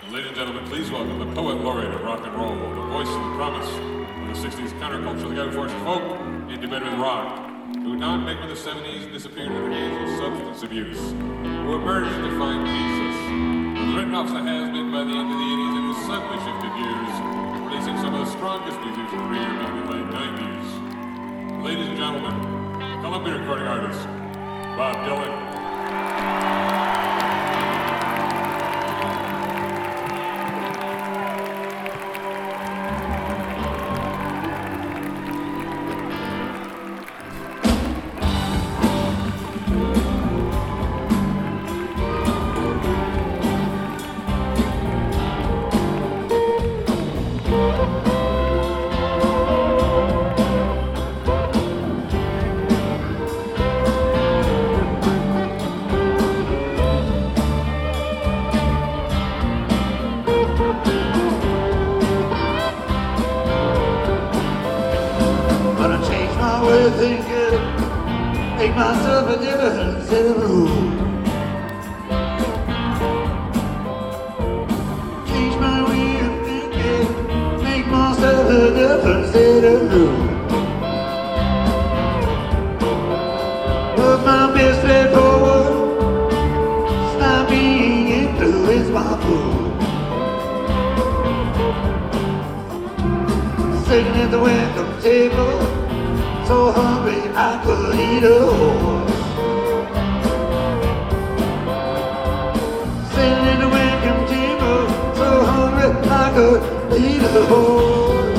Ladies and gentlemen, please welcome the poet laureate of rock and roll, the voice of the promise of the 60s counterculture, the guy who forced folk into bed with rock, who donned make with the 70s and disappeared in the hands of substance abuse, who emerged to find Jesus, who was written off the has-been by the end of the 80s and who suddenly shifted gears, releasing some of the strongest music career in the late 90s. Ladies and gentlemen, Columbia recording artist, Bob Dylan. Make myself a difference in the room. Change my way of thinking. Make myself a difference in the room. Put my best foot forward. Stop being influenced by food. Sitting at the welcome table. So hungry I could eat a horse. Sitting in the welcome table, so hungry I could eat a horse.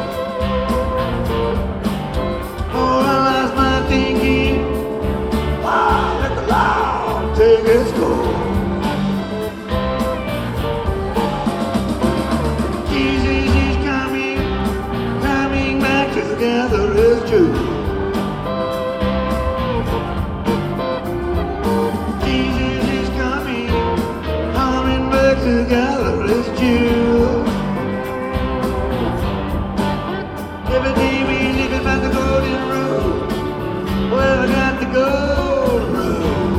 Oh, I lost my thinking. Wow, let the law take its course. Jesus is coming back together as true. Together as Jews. Every day we live it by the golden rule. Well, I got the golden rule.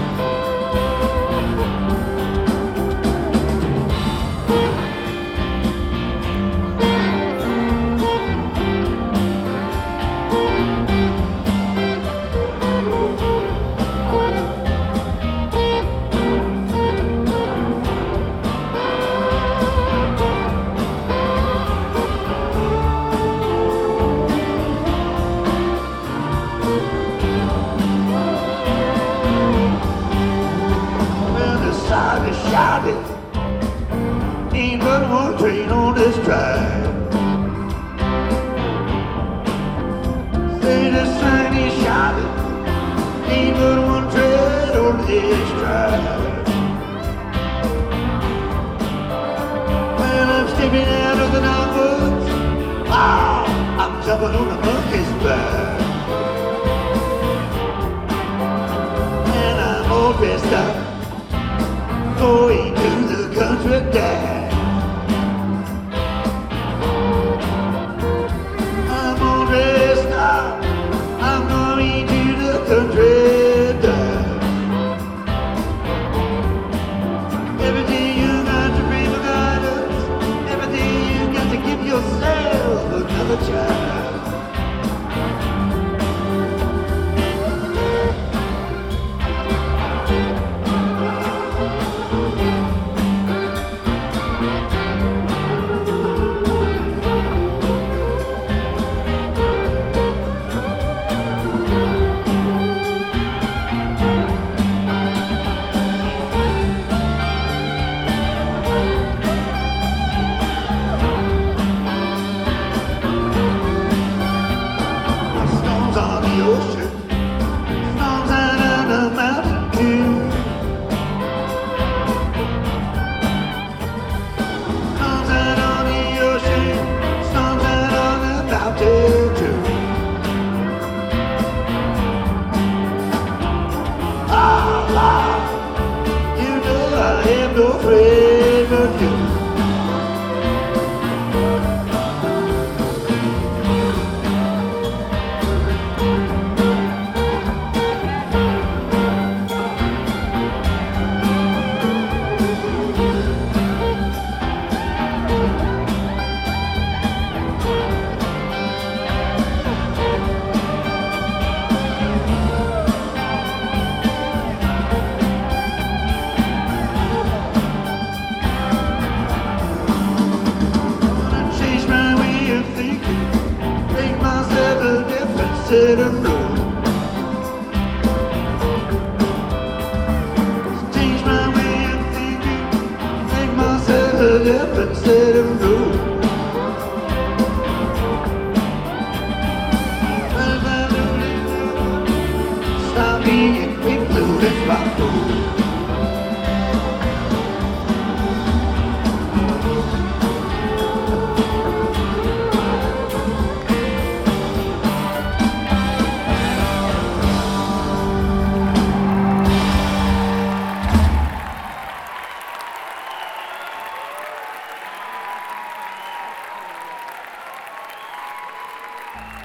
Shouted, ain't but one train on this track. Say the sign is shouted, ain't but one train on this track. Well, I'm stepping out of the dogwoods. Wow, I'm jumping on the monkey's back. And I'm all dressed up. Going to the country dance. I'm all dressed up. I'm going to the country dance. Everything you got to bring for guidance. Everything you got to give yourself another chance. let them know. Change my way of thinking, make myself hug up and let them know. Stop being big blue, that's my fool.